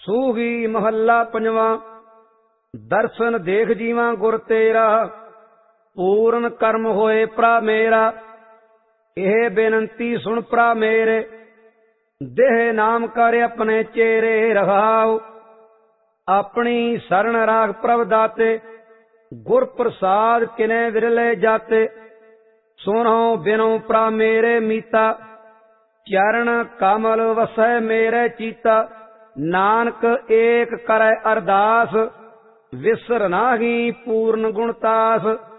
ਸੂਹੀ ਮਹੱਲਾ ਪੰਜਵਾਂ। ਦਰਸ਼ਨ ਦੇਖ ਜੀਵਾਂ ਗੁਰ ਤੇਰਾ, ਪੂਰਨ ਕਰਮ ਹੋਏ ਭਰਾ ਮੇਰਾ। ਇਹ ਬੇਨੰਤੀ ਸੁਣ ਭਰਾ ਮੇਰੇ, ਦੇਹ ਨਾਮ ਕਰ ਆਪਣੇ ਚੇਰੇ ਰਹਾਉ। ਆਪਣੀ ਸਰਣ ਰਾਖ ਪ੍ਰਭ ਦਾਤੇ, ਗੁਰ ਪ੍ਰਸਾਦ ਕਿਨੇ ਵਿਰਲੇ ਜਾਤੇ। ਸੁਣੋ ਬਿਨੋ ਭਰਾ ਮੇਰੇ ਮੀਤਾ, ਚਰਨ ਕਮਲ ਵਸੈ ਮੇਰੇ ਚੀਤਾ। ਨਾਨਕ ਏਕ ਕਰੈ ਅਰਦਾਸ, ਵਿਸਰ ਨਾਹੀ ਪੂਰਨ ਗੁਣਤਾਸ।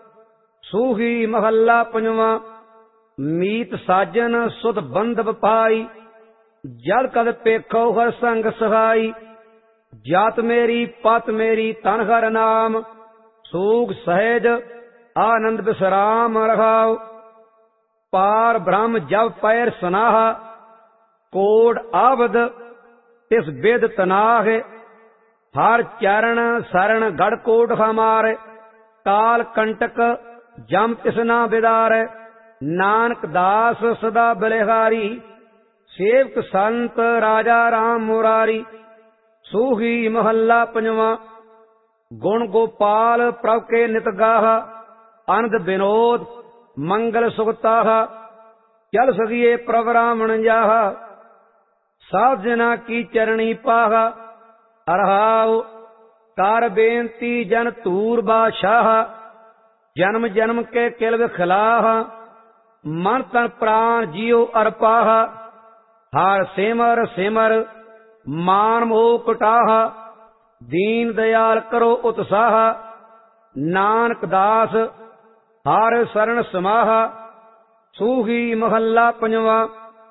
ਸੂਹੀ ਮਹੱਲਾ ਪੰਜਵਾਂ। ਮੀਤ ਸਾਜਨ ਸੁਧ ਬੰਧਵ ਪਾਈ, ਜਲ ਕਦ ਪੇਖੋ ਹਰ ਸੰਗ ਸਹਾਈ। ਜਾਤ ਮੇਰੀ ਪਤ ਮੇਰੀ ਤਨ ਹਰ ਨਾਮ, ਸੂਖ ਸਹਿਜ ਆਨੰਦ ਬਿਸਰਾਮ ਰਹਾਉ। ਪਾਰ ਬ੍ਰਹਮ ਜਬ ਪੈਰ ਸਨਾਹਾ, ਕੋੜ ਆਬਦ ਤਿਸ ਬੇਦ ਤਨਾਹ। ਹਰ ਚਰਨ ਸਰਣ ਗੜ ਕੋਟ ਹਮਾਰੇ, ਕਾਲ ਕੰਟਕ ਜਮ ਤਿਸ ਨਾ ਬਿਦਾਰੇ। ਨਾਨਕ ਦਾਸ ਸਦਾ ਬਲਿਹਾਰੀ, ਸੇਵਕ ਸੰਤ ਰਾਜਾ ਰਾਮ ਮੁਰਾਰੀ। ਸੂਹੀ ਮਹੱਲਾ ਪੰਜਵਾਂ। ਗੁਣ ਗੋਪਾਲ ਪ੍ਰਭ ਕੇ ਨਿਤ ਗਾਹਾ, ਅਨੰਦ ਬਿਨੋਦ ਮੰਗਲ ਸੁਖਤਾਹਾ। ਚਲ ਸਦੀਏ ਪ੍ਰਭ ਰਾਮਣ ਜਾਹਾ, ਸਾਧ ਜਨਾ ਕੀ ਚਰਣੀ ਪਾਹਾ। ਅਰਹਾਉ ਕਰ ਬੇਨਤੀ ਜਨ ਧੂਰ ਬਾਦਸ਼ਾਹ, ਜਨਮ ਜਨਮ ਕੇ ਕਿਲ ਵਿਖਲਾਹ। ਮਨ ਤਨ ਪ੍ਰਾਨ ਜੀਉ ਅਰਪਾਹ, ਹਰ ਸਿਮਰ ਸਿਮਰ ਮਾਨ ਮੋਹ ਕਟਾਹਾ। ਦੀਨ ਦਿਆਲ ਕਰੋ ਉਤਸਾਹ, ਨਾਨਕ ਦਾਸ ਹਰ ਸਰਣ ਸਮਾਹਾ। ਸੂਹੀ ਮਹੱਲਾ ਪੰਜਵਾਂ।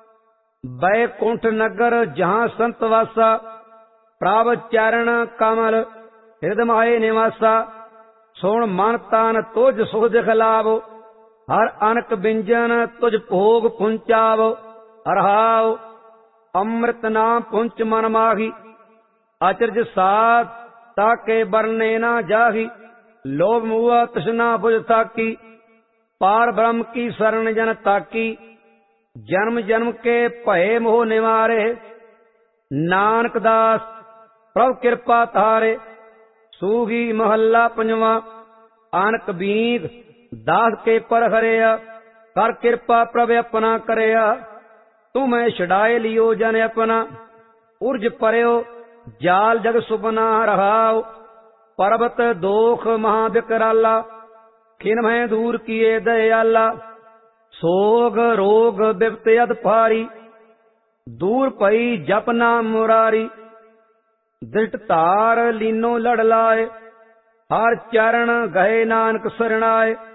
ਬੈਕੁੰਠ ਨਗਰ ਜਹਾਂ ਸੰਤ ਵਾਸਾ, ਪ੍ਰਭ ਚਰਨ ਕਮਲ ਹਿਰਦ ਮਾਏ ਨਿਵਾਸਾ। ਸੁਣ ਮਨ ਤਨ ਤੁਝ ਸੁਖ ਦਿਖਲਾਵੋ, ਹਰ ਅਨਕ ਬਿੰਜਨ ਤੁਝ ਭੋਗ ਪੁੰਚਾਵੋ। ਅਰਹਾਉ ਅੰਮ੍ਰਿਤ ਨਾਮ ਪੁੰਚ ਮਨ ਮਾਹੀ, ਅਚਰਜ ਸਾਧ ਤਾਕੇ ਬਰਨੇ ਨਾ ਜਾਹੀ। ਲੋਭ ਮੂਆ ਤ੍ਰਿਸ਼ਨਾ ਬੁਝ ਤਾਕੀ, ਪਾਰ ਬ੍ਰਹਮ ਕੀ ਸਰਣ ਜਨ ਤਾਕੀ। ਜਨਮ ਜਨਮ ਕੇ ਭਏ ਮੋਹ ਨਿਵਾਰੇ, ਨਾਨਕ ਦਾਸ ਪ੍ਰਭ ਕਿਰਪਾ ਧਾਰੇ। ਸੂਹੀ ਮਹੱਲਾ ਪੰਜਵਾਂ। ਅਨਕ ਬੀਦ ਦਾਸ ਕੇ ਪਰ ਹਰਿਆ, ਕਰ ਕਿਰਪਾ ਪ੍ਰਭ ਆਪਣਾ ਕਰਿਆ। ਤੁਮੈ ਛਡਾਏ ਲਿਓ ਜਨ ਆਪਣਾ, ਉਰਜ ਪਰਿਓ ਜਾਲ ਜਗ ਸੁਪਨਾ ਰਹਾਉ। ਪਰਬਤ ਦੋਖ ਮਹਾ ਬਿਕਰਾਲਾ, ਖਿਨ ਮੈਂ ਦੂਰ ਕੀਏ ਦਇਆਲਾ। ਸੋਗ ਰੋਗ ਬਿਪਤ ਅਦ ਭਾਰੀ, ਦੂਰ ਪਈ ਜਪ ਨਾਮ ਮੁਰਾਰੀ। ਦ੍ਰਿਟ ਧਾਰ ਲੀਨੋ ਲੜ ਲਾਏ, ਹਰ ਚਰਨ ਗਏ ਨਾਨਕ ਸਰਣਾਏ।